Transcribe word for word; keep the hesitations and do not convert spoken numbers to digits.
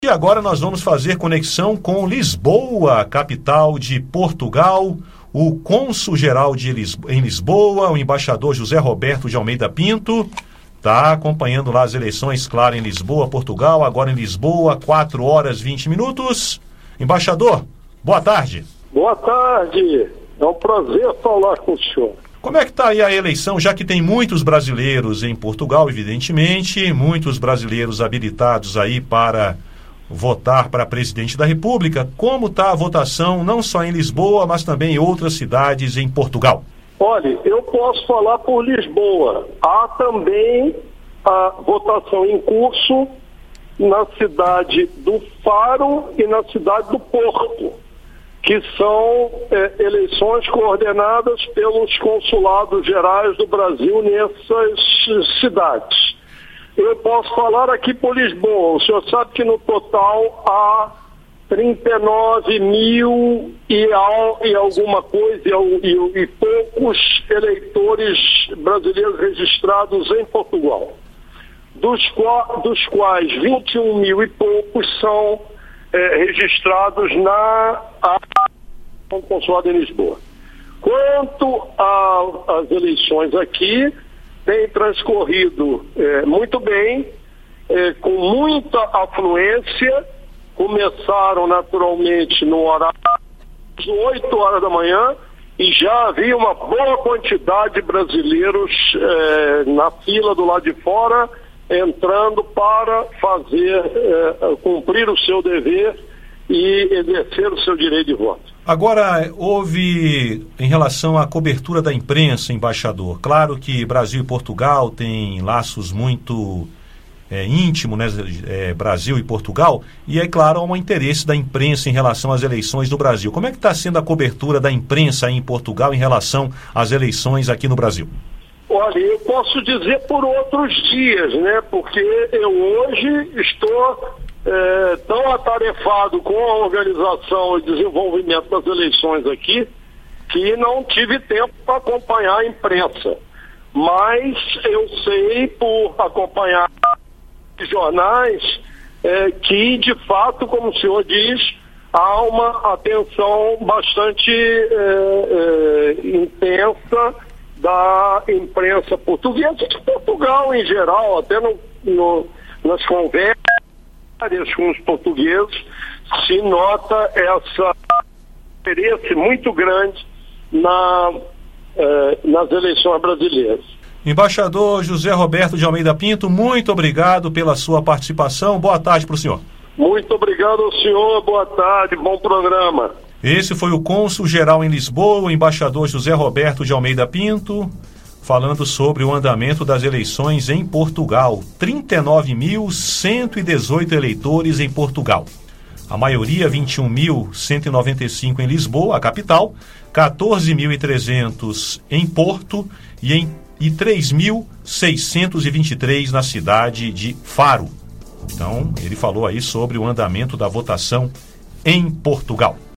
E agora nós vamos fazer conexão com Lisboa, capital de Portugal. O cônsul-geral de Lisbo- em Lisboa, o embaixador José Roberto de Almeida Pinto, está acompanhando lá as eleições, claro, em Lisboa, Portugal. Agora em Lisboa, quatro horas e vinte minutos. Embaixador, boa tarde. Boa tarde, é um prazer falar com o senhor. Como é que está aí a eleição, já que tem muitos brasileiros em Portugal, evidentemente, muitos brasileiros habilitados aí para votar para presidente da República? Como está a votação, não só em Lisboa, mas também em outras cidades em Portugal? Olha, eu posso falar por Lisboa. Há também a votação em curso na cidade do Faro e na cidade do Porto, que são é, eleições coordenadas pelos consulados gerais do Brasil nessas cidades. Eu posso falar aqui por Lisboa. O senhor sabe que no total há trinta e nove mil e, al, e alguma coisa e, e, e poucos eleitores brasileiros registrados em Portugal, dos, qua, dos quais vinte e um mil e poucos são é, registrados na a, no consulado em Lisboa. Quanto às eleições aqui, tem transcorrido é, muito bem, é, com muita afluência. Começaram naturalmente no horário às oito horas da manhã e já havia uma boa quantidade de brasileiros é, na fila do lado de fora, entrando para fazer, é, cumprir o seu dever e exercer o seu direito de voto. Agora, houve, em relação à cobertura da imprensa, embaixador, claro que Brasil e Portugal têm laços muito é, íntimos, né, é, Brasil e Portugal, e é claro, há um interesse da imprensa em relação às eleições do Brasil. Como é que está sendo a cobertura da imprensa aí em Portugal em relação às eleições aqui no Brasil? Olha, eu posso dizer por outros dias, né, porque eu hoje estou É, tão atarefado com a organização e desenvolvimento das eleições aqui, que não tive tempo para acompanhar a imprensa. Mas eu sei, por acompanhar jornais, é, que de fato, como o senhor diz, há uma atenção bastante é, é, intensa da imprensa portuguesa, de Portugal em geral, até no, no, nas conversas com os portugueses, se nota essa interesse muito grande na, eh, nas eleições brasileiras. Embaixador José Roberto de Almeida Pinto, muito obrigado pela sua participação. Boa tarde para o senhor. Muito obrigado ao senhor, boa tarde, bom programa. Esse foi o cônsul-geral em Lisboa, o embaixador José Roberto de Almeida Pinto, falando sobre o andamento das eleições em Portugal. trinta e nove mil cento e dezoito eleitores em Portugal. A maioria, vinte e um mil cento e noventa e cinco em Lisboa, a capital, quatorze mil e trezentos em Porto e, em, e três mil seiscentos e vinte e três na cidade de Faro. Então, ele falou aí sobre o andamento da votação em Portugal.